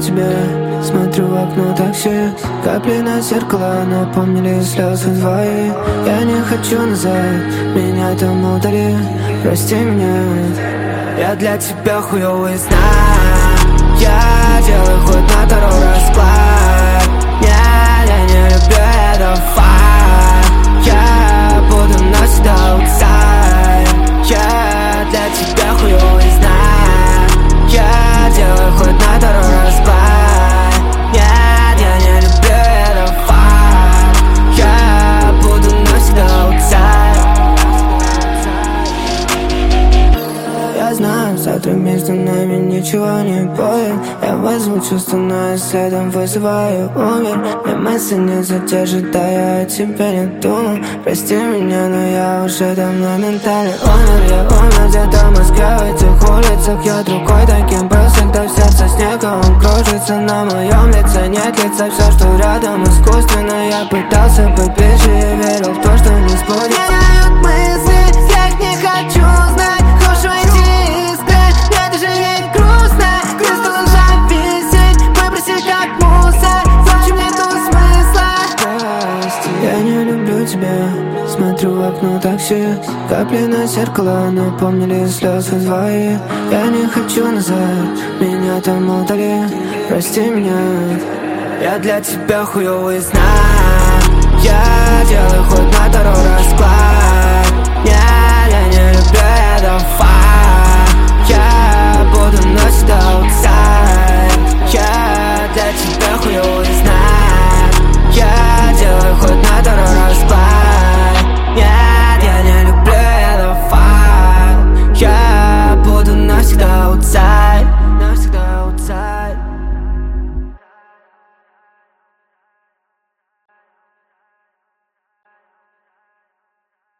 тебя. Смотрю в окно такси, капли на зеркало напомнили слезы твои. Я не хочу назад, меня там удали, прости меня. Я для тебя хуёвый знак, я делаю хоть на второй расклад. Нет, я не люблю это факт, я буду носить аутсайд. Я для тебя хуёвый знак, я делаю хоть на второй расклад. Нет, я не люблю это факт, я буду носить аутсайд. Я знаю, завтра между нами ничего не будет. Я вызову чувства, но следом вызываю умер. Мне мысли не задержит, да я о тебе не думал. Прости меня, но я уже давно ментально умер. Я умер где-то в Москве, в этих улицах. Я другой таким был, всегда в сердце снега. Он кружится на моем лице, нет лица. Все, что рядом, искусственно. Я пытался быть ближе и верил в то, что не сбудется. Меняют мысли, я их не хочу знать. Хочешь войти искры, мне даже не грустно. Крест должен висеть, выбросить как мусор. В общем нету смысла. Я не люблю тебя, смотрю в окно такси, капли на зеркало напомнили слезы твои. Я не хочу назад, меня там удали, прости меня. Я для тебя хуёвый знак, я делаю хоть на второй расклад. Нет, я не люблю это факт, я буду носить аутсайд.